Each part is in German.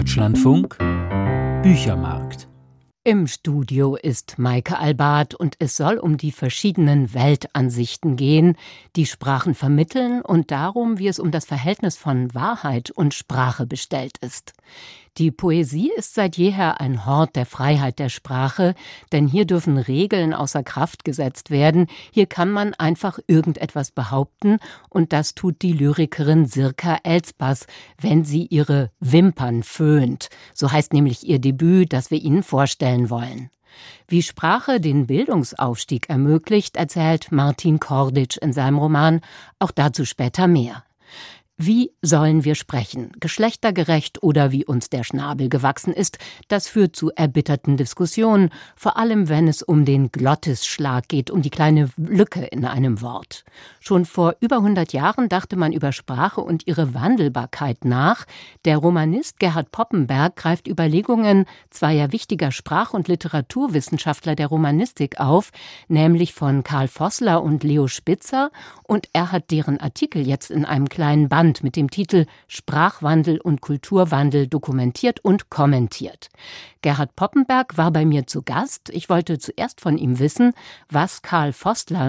Deutschlandfunk Büchermarkt. Im Studio ist Maike Albart und es soll um die verschiedenen Weltansichten gehen, die Sprachen vermitteln und darum, wie es um das Verhältnis von Wahrheit und Sprache bestellt ist. Die Poesie ist seit jeher ein Hort der Freiheit der Sprache, denn hier dürfen Regeln außer Kraft gesetzt werden. Hier kann man einfach irgendetwas behaupten und das tut die Lyrikerin Sirka Elsbas, wenn sie ihre Wimpern föhnt. So heißt nämlich ihr Debüt, das wir Ihnen vorstellen wollen. Wie Sprache den Bildungsaufstieg ermöglicht, erzählt Martin Korditsch in seinem Roman. Auch dazu später mehr. Wie sollen wir sprechen? Geschlechtergerecht oder wie uns der Schnabel gewachsen ist, das führt zu erbitterten Diskussionen, vor allem wenn es um den Glottisschlag geht, um die kleine Lücke in einem Wort. Schon vor über 100 Jahren dachte man über Sprache und ihre Wandelbarkeit nach. Der Romanist Gerhard Poppenberg greift Überlegungen zweier wichtiger Sprach- und Literaturwissenschaftler der Romanistik auf, nämlich von Karl Voßler und Leo Spitzer, und er hat deren Artikel jetzt in einem kleinen Band mit dem Titel Sprachwandel und Kulturwandel dokumentiert und kommentiert. Gerhard Poppenberg war bei mir zu Gast. Ich wollte zuerst von ihm wissen, was Karl Voßler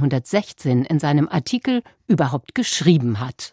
1916 in seinem Artikel überhaupt geschrieben hat.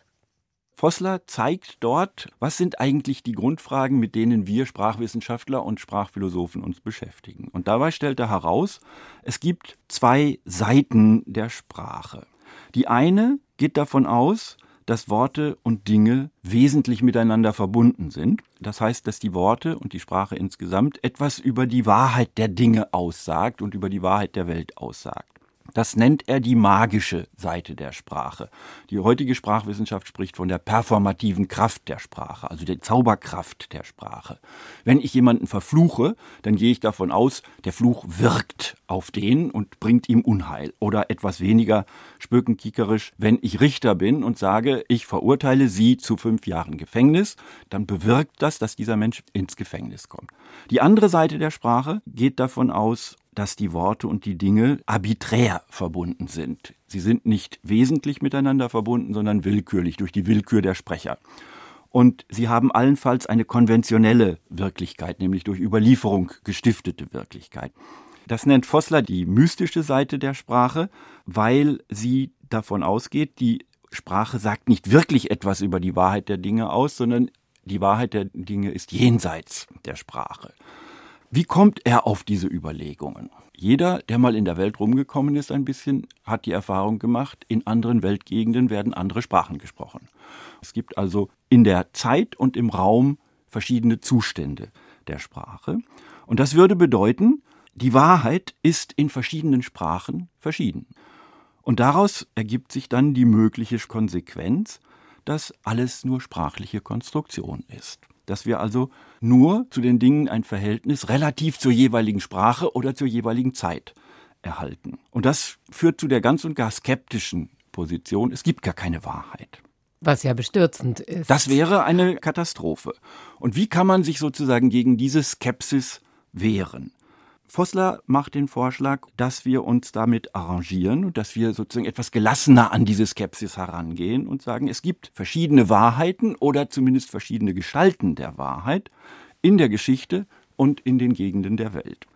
Voßler zeigt dort, was sind eigentlich die Grundfragen, mit denen wir Sprachwissenschaftler und Sprachphilosophen uns beschäftigen. Und dabei stellt er heraus, es gibt zwei Seiten der Sprache. Die eine geht davon aus, dass Worte und Dinge wesentlich miteinander verbunden sind. Das heißt, dass die Worte und die Sprache insgesamt etwas über die Wahrheit der Dinge aussagt und über die Wahrheit der Welt aussagt. Das nennt er die magische Seite der Sprache. Die heutige Sprachwissenschaft spricht von der performativen Kraft der Sprache, also der Zauberkraft der Sprache. Wenn ich jemanden verfluche, dann gehe ich davon aus, der Fluch wirkt auf den und bringt ihm Unheil. Oder etwas weniger spökenkiekerisch, wenn ich Richter bin und sage, ich verurteile Sie zu 5 Jahren Gefängnis, dann bewirkt das, dass dieser Mensch ins Gefängnis kommt. Die andere Seite der Sprache geht davon aus, dass die Worte und die Dinge arbiträr verbunden sind. Sie sind nicht wesentlich miteinander verbunden, sondern willkürlich, durch die Willkür der Sprecher. Und sie haben allenfalls eine konventionelle Wirklichkeit, nämlich durch Überlieferung gestiftete Wirklichkeit. Das nennt Voßler die mystische Seite der Sprache, weil sie davon ausgeht, die Sprache sagt nicht wirklich etwas über die Wahrheit der Dinge aus, sondern die Wahrheit der Dinge ist jenseits der Sprache. Wie kommt er auf diese Überlegungen? Jeder, der mal in der Welt rumgekommen ist ein bisschen, hat die Erfahrung gemacht, in anderen Weltgegenden werden andere Sprachen gesprochen. Es gibt also in der Zeit und im Raum verschiedene Zustände der Sprache. Und das würde bedeuten, die Wahrheit ist in verschiedenen Sprachen verschieden. Und daraus ergibt sich dann die mögliche Konsequenz, dass alles nur sprachliche Konstruktion ist. Dass wir also nur zu den Dingen ein Verhältnis relativ zur jeweiligen Sprache oder zur jeweiligen Zeit erhalten. Und das führt zu der ganz und gar skeptischen Position, es gibt gar keine Wahrheit. Was ja bestürzend ist. Das wäre eine Katastrophe. Und wie kann man sich sozusagen gegen diese Skepsis wehren? Voßler macht den Vorschlag, dass wir uns damit arrangieren und dass wir sozusagen etwas gelassener an diese Skepsis herangehen und sagen, es gibt verschiedene Wahrheiten oder zumindest verschiedene Gestalten der Wahrheit in der Geschichte und in den Gegenden der Welt.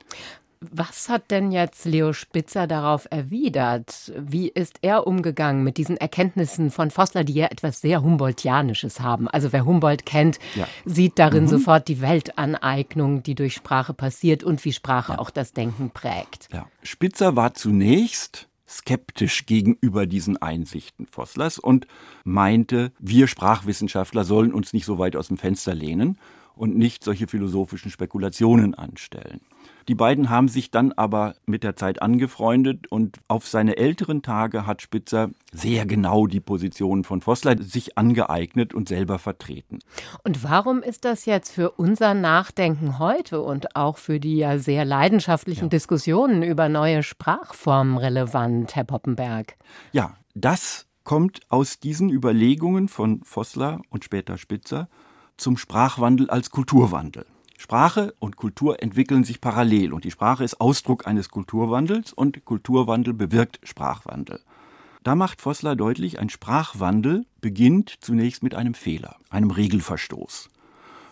Was hat denn jetzt Leo Spitzer darauf erwidert? Wie ist er umgegangen mit diesen Erkenntnissen von Voßler, die ja etwas sehr Humboldtianisches haben? Also wer Humboldt kennt, sieht darin sofort die Weltaneignung, die durch Sprache passiert und wie Sprache auch das Denken prägt. Ja. Spitzer war zunächst skeptisch gegenüber diesen Einsichten Voßlers und meinte, wir Sprachwissenschaftler sollen uns nicht so weit aus dem Fenster lehnen und nicht solche philosophischen Spekulationen anstellen. Die beiden haben sich dann aber mit der Zeit angefreundet und auf seine älteren Tage hat Spitzer sehr genau die Positionen von Voßler sich angeeignet und selber vertreten. Und warum ist das jetzt für unser Nachdenken heute und auch für die ja sehr leidenschaftlichen Diskussionen über neue Sprachformen relevant, Herr Poppenberg? Ja, das kommt aus diesen Überlegungen von Voßler und später Spitzer zum Sprachwandel als Kulturwandel. Sprache und Kultur entwickeln sich parallel und die Sprache ist Ausdruck eines Kulturwandels und Kulturwandel bewirkt Sprachwandel. Da macht Voßler deutlich, ein Sprachwandel beginnt zunächst mit einem Fehler, einem Regelverstoß.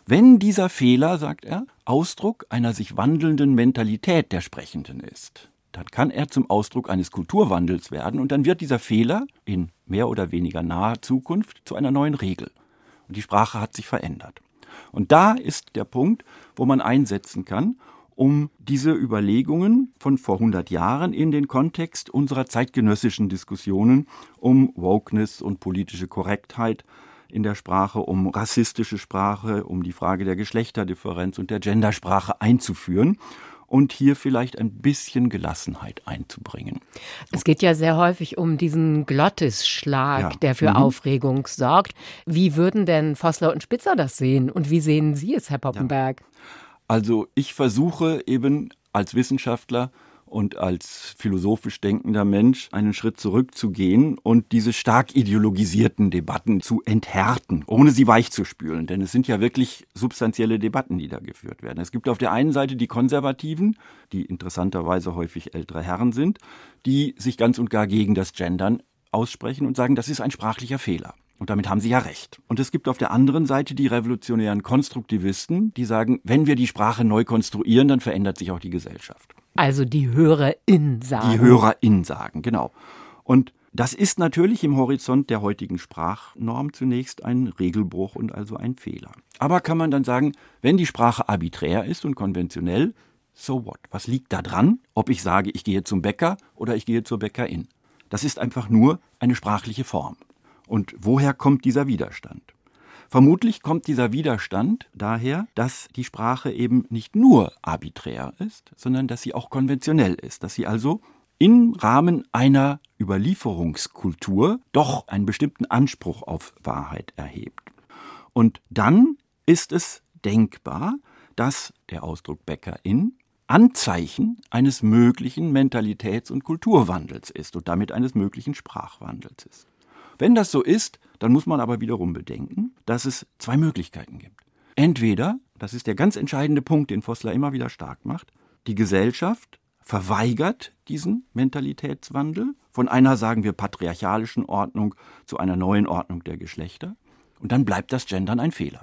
wenn dieser Fehler, sagt er, Ausdruck einer sich wandelnden Mentalität der Sprechenden ist. Dann kann er zum Ausdruck eines Kulturwandels werden und dann wird dieser Fehler in mehr oder weniger naher Zukunft zu einer neuen Regel. Und die Sprache hat sich verändert. Und da ist der Punkt, wo man einsetzen kann, um diese Überlegungen von vor 100 Jahren in den Kontext unserer zeitgenössischen Diskussionen um Wokeness und politische Korrektheit in der Sprache, um rassistische Sprache, um die Frage der Geschlechterdifferenz und der Gendersprache einzuführen und hier vielleicht ein bisschen Gelassenheit einzubringen. Es geht ja sehr häufig um diesen Glottisschlag, der für Aufregung sorgt. Wie würden denn Vossler und Spitzer das sehen und wie sehen Sie es, Herr Poppenberg? Also ich versuche eben als Wissenschaftler und als philosophisch denkender Mensch einen Schritt zurückzugehen und diese stark ideologisierten Debatten zu enthärten, ohne sie weichzuspülen. Denn es sind ja wirklich substanzielle Debatten, die da geführt werden. Es gibt auf der einen Seite die Konservativen, die interessanterweise häufig ältere Herren sind, die sich ganz und gar gegen das Gendern aussprechen und sagen, das ist ein sprachlicher Fehler. Und damit haben sie ja recht. Und es gibt auf der anderen Seite die revolutionären Konstruktivisten, die sagen, wenn wir die Sprache neu konstruieren, dann verändert sich auch die Gesellschaft. Also die HörerInnen sagen. Die HörerInnen sagen, genau. Und das ist natürlich im Horizont der heutigen Sprachnorm zunächst ein Regelbruch und also ein Fehler. Aber kann man dann sagen, wenn die Sprache arbiträr ist und konventionell, so what? Was liegt da dran, ob ich sage, ich gehe zum Bäcker oder ich gehe zur Bäckerin? Das ist einfach nur eine sprachliche Form. Und woher kommt dieser Widerstand? Vermutlich kommt dieser Widerstand daher, dass die Sprache eben nicht nur arbiträr ist, sondern dass sie auch konventionell ist, dass sie also im Rahmen einer Überlieferungskultur doch einen bestimmten Anspruch auf Wahrheit erhebt. Und dann ist es denkbar, dass der Ausdruck Bäckerin Anzeichen eines möglichen Mentalitäts- und Kulturwandels ist und damit eines möglichen Sprachwandels ist. Wenn das so ist, dann muss man aber wiederum bedenken, dass es zwei Möglichkeiten gibt. Entweder, das ist der ganz entscheidende Punkt, den Vossler immer wieder stark macht, die Gesellschaft verweigert diesen Mentalitätswandel von einer, sagen wir, patriarchalischen Ordnung zu einer neuen Ordnung der Geschlechter und dann bleibt das Gendern ein Fehler.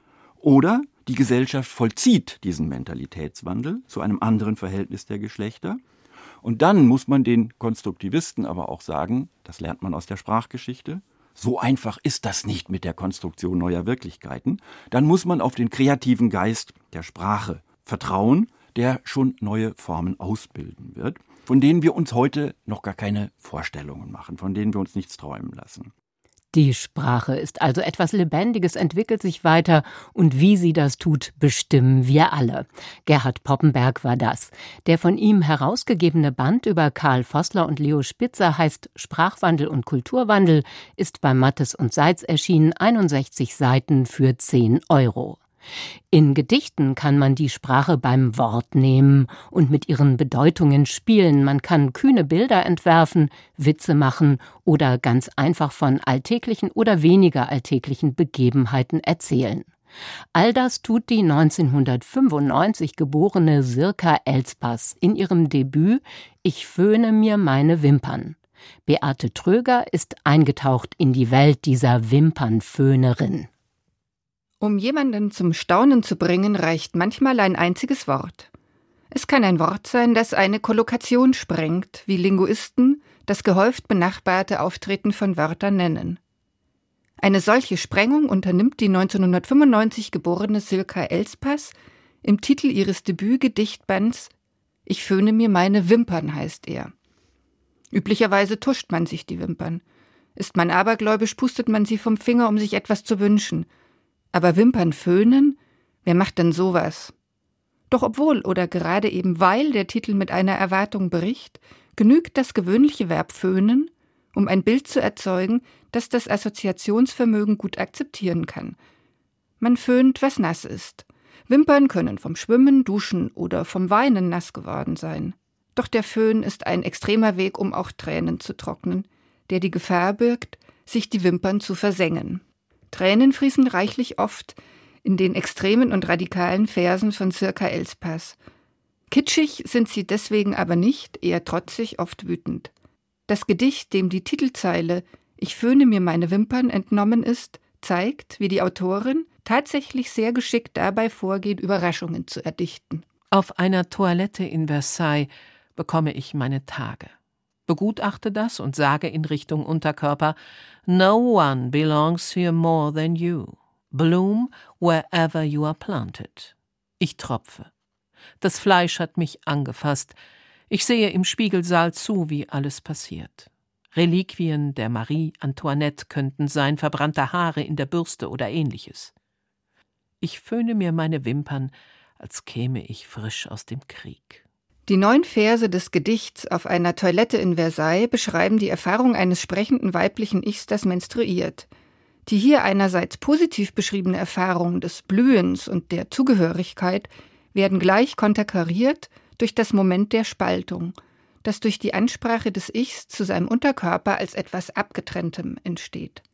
Oder die Gesellschaft vollzieht diesen Mentalitätswandel zu einem anderen Verhältnis der Geschlechter. Und dann muss man den Konstruktivisten aber auch sagen, das lernt man aus der Sprachgeschichte, so einfach ist das nicht mit der Konstruktion neuer Wirklichkeiten. Dann muss man auf den kreativen Geist der Sprache vertrauen, der schon neue Formen ausbilden wird, von denen wir uns heute noch gar keine Vorstellungen machen, von denen wir uns nichts träumen lassen. Die Sprache ist also etwas Lebendiges, entwickelt sich weiter und wie sie das tut, bestimmen wir alle. Gerhard Poppenberg war das. Der von ihm herausgegebene Band über Karl Vossler und Leo Spitzer heißt Sprachwandel und Kulturwandel, ist bei Mattes und Seitz erschienen, 61 Seiten für 10 €. In Gedichten kann man die Sprache beim Wort nehmen und mit ihren Bedeutungen spielen. Man kann kühne Bilder entwerfen, Witze machen oder ganz einfach von alltäglichen oder weniger alltäglichen Begebenheiten erzählen. All das tut die 1995 geborene Sirka Elspass in ihrem Debüt »Ich föhne mir meine Wimpern«. Beate Tröger ist eingetaucht in die Welt dieser Wimpernföhnerin. Um jemanden zum Staunen zu bringen, reicht manchmal ein einziges Wort. Es kann ein Wort sein, das eine Kollokation sprengt, wie Linguisten das gehäuft benachbarte Auftreten von Wörtern nennen. Eine solche Sprengung unternimmt die 1995 geborene Sirka Elspass im Titel ihres Debütgedichtbands »Ich föhne mir meine Wimpern« heißt er. Üblicherweise tuscht man sich die Wimpern. Ist man abergläubisch, pustet man sie vom Finger, um sich etwas zu wünschen. Aber Wimpern föhnen? Wer macht denn sowas? Doch obwohl oder gerade eben weil der Titel mit einer Erwartung bricht, genügt das gewöhnliche Verb föhnen, um ein Bild zu erzeugen, das das Assoziationsvermögen gut akzeptieren kann. Man föhnt, was nass ist. Wimpern können vom Schwimmen, Duschen oder vom Weinen nass geworden sein. Doch der Föhn ist ein extremer Weg, um auch Tränen zu trocknen, der die Gefahr birgt, sich die Wimpern zu versengen. Tränen fließen reichlich oft in den extremen und radikalen Versen von Sirka Elspass. Kitschig sind sie deswegen aber nicht, eher trotzig, oft wütend. Das Gedicht, dem die Titelzeile »Ich föhne mir meine Wimpern« entnommen ist, zeigt, wie die Autorin tatsächlich sehr geschickt dabei vorgeht, Überraschungen zu erdichten. Auf einer Toilette in Versailles bekomme ich meine Tage. Begutachte das und sage in Richtung Unterkörper: No one belongs here more than you. Bloom wherever you are planted. Ich tropfe. Das Fleisch hat mich angefasst. Ich sehe im Spiegelsaal zu, wie alles passiert. Reliquien der Marie Antoinette könnten sein, verbrannte Haare in der Bürste oder ähnliches. Ich föhne mir meine Wimpern, als käme ich frisch aus dem Krieg. Die 9 Verse des Gedichts auf einer Toilette in Versailles beschreiben die Erfahrung eines sprechenden weiblichen Ichs, das menstruiert. Die hier einerseits positiv beschriebene Erfahrung des Blühens und der Zugehörigkeit werden gleich konterkariert durch das Moment der Spaltung, das durch die Ansprache des Ichs zu seinem Unterkörper als etwas Abgetrenntem entsteht.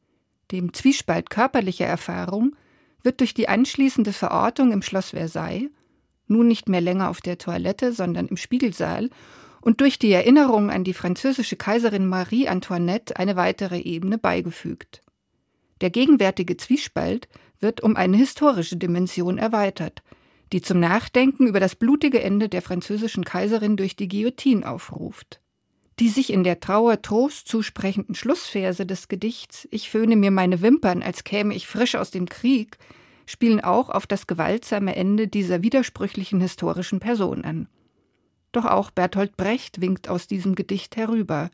Dem Zwiespalt körperlicher Erfahrung wird durch die anschließende Verortung im Schloss Versailles, nun nicht mehr länger auf der Toilette, sondern im Spiegelsaal, und durch die Erinnerung an die französische Kaiserin Marie Antoinette eine weitere Ebene beigefügt. Der gegenwärtige Zwiespalt wird um eine historische Dimension erweitert, die zum Nachdenken über das blutige Ende der französischen Kaiserin durch die Guillotine aufruft. Die sich in der Trauer Trost zusprechenden Schlussverse des Gedichts »Ich föhne mir meine Wimpern, als käme ich frisch aus dem Krieg« spielen auch auf das gewaltsame Ende dieser widersprüchlichen historischen Person an. Doch auch Bertolt Brecht winkt aus diesem Gedicht herüber.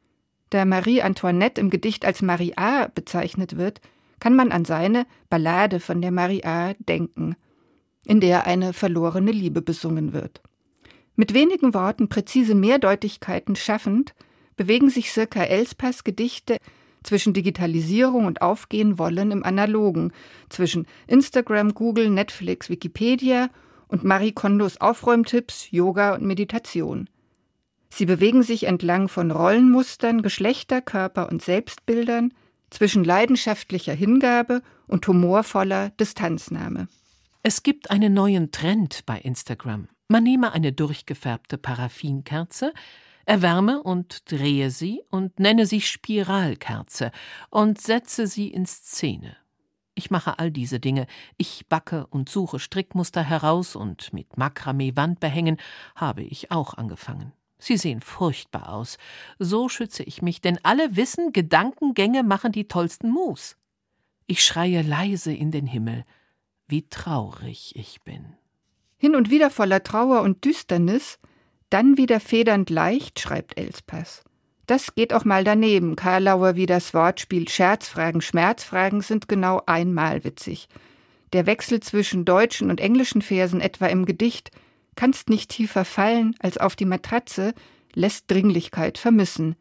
Da Marie Antoinette im Gedicht als Marie A. bezeichnet wird, kann man an seine Ballade von der Marie A. denken, in der eine verlorene Liebe besungen wird. Mit wenigen Worten präzise Mehrdeutigkeiten schaffend, bewegen sich Sirka Elspas Gedichte zwischen Digitalisierung und Aufgehen wollen im Analogen, zwischen Instagram, Google, Netflix, Wikipedia und Marie Kondos Aufräumtipps, Yoga und Meditation. Sie bewegen sich entlang von Rollenmustern, Geschlechter-, Körper- und Selbstbildern, zwischen leidenschaftlicher Hingabe und humorvoller Distanznahme. Es gibt einen neuen Trend bei Instagram. Man nehme eine durchgefärbte Paraffinkerze, erwärme und drehe sie und nenne sie Spiralkerze und setze sie in Szene. Ich mache all diese Dinge. Ich backe und suche Strickmuster heraus und mit Makramee-Wandbehängen habe ich auch angefangen. Sie sehen furchtbar aus. So schütze ich mich, denn alle wissen, Gedankengänge machen die tollsten Moves. Ich schreie leise in den Himmel, wie traurig ich bin. Hin und wieder voller Trauer und Düsternis, dann wieder federnd leicht, schreibt Elspas. Das geht auch mal daneben. Karlauer wie das Wortspiel Scherzfragen, Schmerzfragen sind genau einmal witzig. Der Wechsel zwischen deutschen und englischen Versen etwa im Gedicht »Kannst nicht tiefer fallen als auf die Matratze« lässt Dringlichkeit vermissen.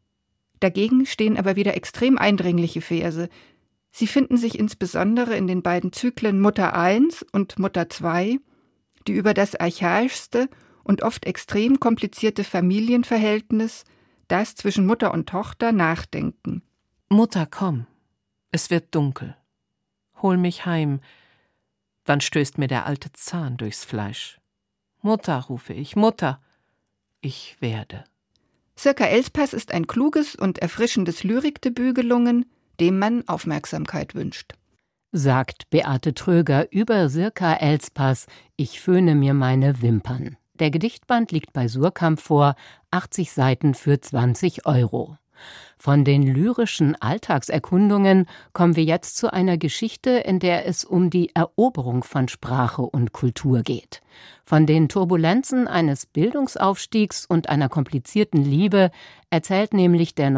Dagegen stehen aber wieder extrem eindringliche Verse. Sie finden sich insbesondere in den beiden Zyklen Mutter I und Mutter II, die über das archaischste und oft extrem komplizierte Familienverhältnis, das zwischen Mutter und Tochter, nachdenken. Mutter, komm, es wird dunkel. Hol mich heim. Dann stößt mir der alte Zahn durchs Fleisch. Mutter, rufe ich, Mutter. Ich werde. Sirka Elspas ist ein kluges und erfrischendes Lyrikdebüt gelungen, dem man Aufmerksamkeit wünscht. Sagt Beate Tröger über Sirka Elspas »Ich föhne mir meine Wimpern«. Der Gedichtband liegt bei Suhrkamp vor, 80 Seiten für 20 €. Von den lyrischen Alltagserkundungen kommen wir jetzt zu einer Geschichte, in der es um die Eroberung von Sprache und Kultur geht. Von den Turbulenzen eines Bildungsaufstiegs und einer komplizierten Liebe erzählt nämlich der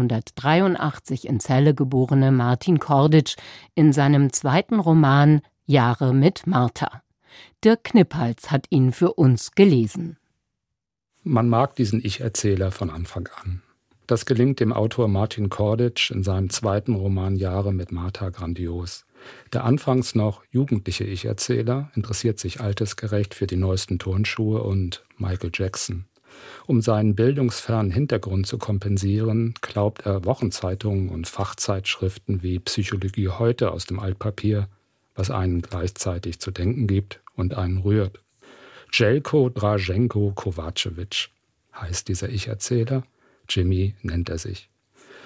1983 in Celle geborene Martin Korditsch in seinem zweiten Roman »Jahre mit Martha«. Dirk Kniphals hat ihn für uns gelesen. Man mag diesen Ich-Erzähler von Anfang an. Das gelingt dem Autor Martin Korditsch in seinem zweiten Roman »Jahre mit Martha« grandios. Der anfangs noch jugendliche Ich-Erzähler interessiert sich altersgerecht für die neuesten Turnschuhe und Michael Jackson. Um seinen bildungsfernen Hintergrund zu kompensieren, glaubt er Wochenzeitungen und Fachzeitschriften wie Psychologie heute aus dem Altpapier, was einen gleichzeitig zu denken gibt und einen rührt. Jelko Draženko Kovačević heißt dieser Ich-Erzähler. Jimmy nennt er sich.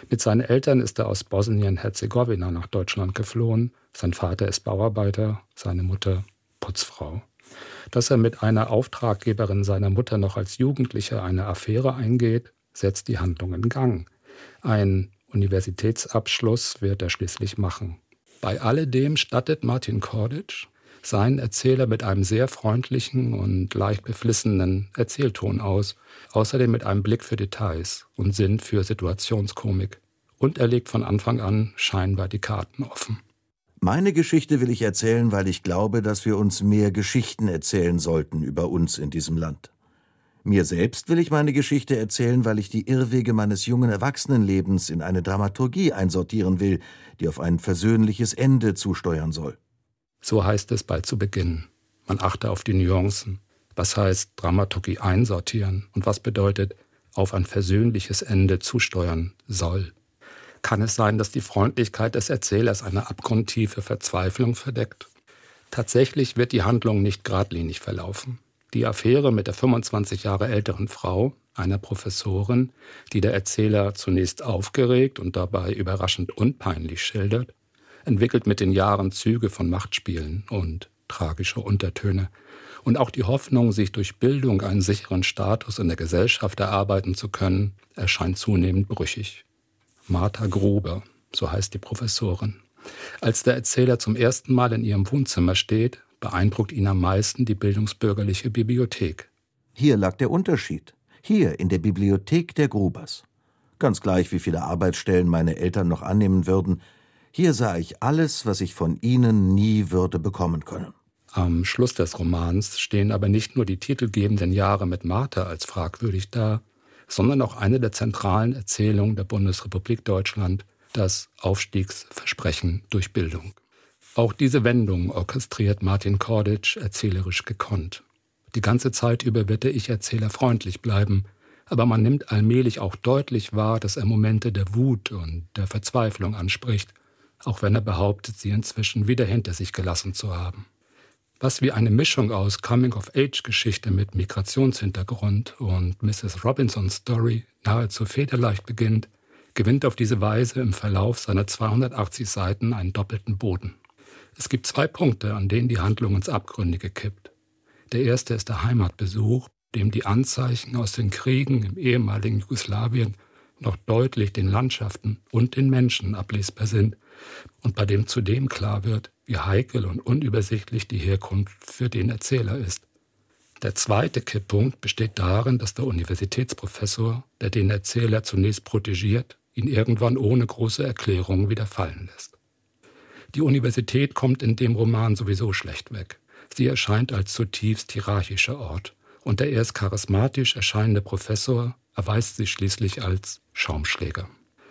Mit seinen Eltern ist er aus Bosnien-Herzegowina nach Deutschland geflohen. Sein Vater ist Bauarbeiter, seine Mutter Putzfrau. Dass er mit einer Auftraggeberin seiner Mutter noch als Jugendlicher eine Affäre eingeht, setzt die Handlung in Gang. Ein Universitätsabschluss wird er schließlich machen. Bei alledem stattet Martin Korditsch seinen Erzähler mit einem sehr freundlichen und leicht beflissenen Erzählton aus, außerdem mit einem Blick für Details und Sinn für Situationskomik. Und er legt von Anfang an scheinbar die Karten offen. Meine Geschichte will ich erzählen, weil ich glaube, dass wir uns mehr Geschichten erzählen sollten über uns in diesem Land. Mir selbst will ich meine Geschichte erzählen, weil ich die Irrwege meines jungen Erwachsenenlebens in eine Dramaturgie einsortieren will, die auf ein versöhnliches Ende zusteuern soll. So heißt es bald zu Beginn. Man achte auf die Nuancen. Was heißt Dramaturgie einsortieren und was bedeutet auf ein versöhnliches Ende zusteuern soll? Kann es sein, dass die Freundlichkeit des Erzählers eine abgrundtiefe Verzweiflung verdeckt? Tatsächlich wird die Handlung nicht geradlinig verlaufen. Die Affäre mit der 25 Jahre älteren Frau, einer Professorin, die der Erzähler zunächst aufgeregt und dabei überraschend unpeinlich schildert, entwickelt mit den Jahren Züge von Machtspielen und tragische Untertöne. Und auch die Hoffnung, sich durch Bildung einen sicheren Status in der Gesellschaft erarbeiten zu können, erscheint zunehmend brüchig. Martha Gruber, so heißt die Professorin. Als der Erzähler zum ersten Mal in ihrem Wohnzimmer steht, beeindruckt ihn am meisten die bildungsbürgerliche Bibliothek. Hier lag der Unterschied. Hier in der Bibliothek der Grubers. Ganz gleich, wie viele Arbeitsstellen meine Eltern noch annehmen würden, hier sah ich alles, was ich von ihnen nie würde bekommen können. Am Schluss des Romans stehen aber nicht nur die titelgebenden Jahre mit Martha als fragwürdig da, sondern auch eine der zentralen Erzählungen der Bundesrepublik Deutschland, das Aufstiegsversprechen durch Bildung. Auch diese Wendung orchestriert Martin Korditsch erzählerisch gekonnt. Die ganze Zeit über wird der Ich-Erzähler freundlich bleiben, aber man nimmt allmählich auch deutlich wahr, dass er Momente der Wut und der Verzweiflung anspricht, auch wenn er behauptet, sie inzwischen wieder hinter sich gelassen zu haben. Was wie eine Mischung aus Coming-of-Age-Geschichte mit Migrationshintergrund und Mrs. Robinsons Story nahezu federleicht beginnt, gewinnt auf diese Weise im Verlauf seiner 280 Seiten einen doppelten Boden. Es gibt 2 Punkte, an denen die Handlung ins Abgründige kippt. Der erste ist der Heimatbesuch, dem die Anzeichen aus den Kriegen im ehemaligen Jugoslawien noch deutlich den Landschaften und den Menschen ablesbar sind und bei dem zudem klar wird, wie heikel und unübersichtlich die Herkunft für den Erzähler ist. Der zweite Kipppunkt besteht darin, dass der Universitätsprofessor, der den Erzähler zunächst protegiert, ihn irgendwann ohne große Erklärung wieder fallen lässt. Die Universität kommt in dem Roman sowieso schlecht weg. Sie erscheint als zutiefst hierarchischer Ort und der erst charismatisch erscheinende Professor erweist sich schließlich als Schaumschläger.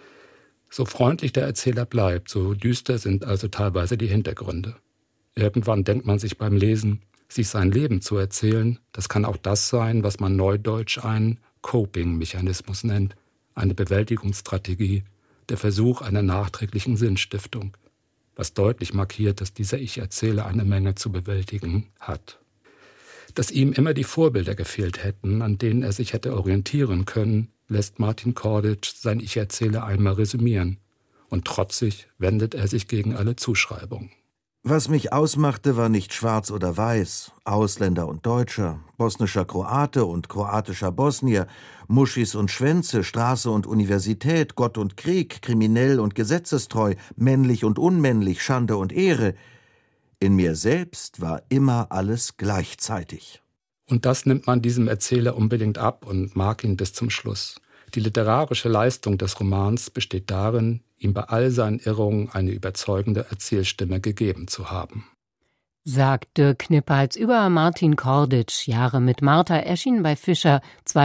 So freundlich der Erzähler bleibt, so düster sind also teilweise die Hintergründe. Irgendwann denkt man sich beim Lesen, sich sein Leben zu erzählen, das kann auch das sein, was man neudeutsch einen Coping-Mechanismus nennt, eine Bewältigungsstrategie, der Versuch einer nachträglichen Sinnstiftung, was deutlich markiert, dass dieser Ich-Erzähler eine Menge zu bewältigen hat. Dass ihm immer die Vorbilder gefehlt hätten, an denen er sich hätte orientieren können, lässt Martin Korditsch sein Ich-Erzähler einmal resümieren. Und trotzig wendet er sich gegen alle Zuschreibungen. Was mich ausmachte, war nicht schwarz oder weiß, Ausländer und Deutscher, bosnischer Kroate und kroatischer Bosnier, Muschis und Schwänze, Straße und Universität, Gott und Krieg, kriminell und gesetzestreu, männlich und unmännlich, Schande und Ehre. In mir selbst war immer alles gleichzeitig. Und das nimmt man diesem Erzähler unbedingt ab und mag ihn bis zum Schluss. Die literarische Leistung des Romans besteht darin, ihm bei all seinen Irrungen eine überzeugende Erzählstimme gegeben zu haben. Sagt Dirk Knippals über Martin Korditsch. Jahre mit Martha erschienen bei Fischer,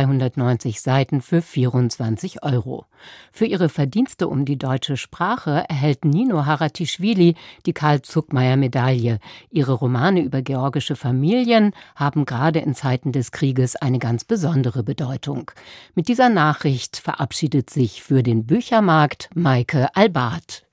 290 Seiten für 24 €. Für ihre Verdienste um die deutsche Sprache erhält Nino Haratischvili die Karl-Zuckmayer-Medaille. Ihre Romane über georgische Familien haben gerade in Zeiten des Krieges eine ganz besondere Bedeutung. Mit dieser Nachricht verabschiedet sich für den Büchermarkt Maike Albart.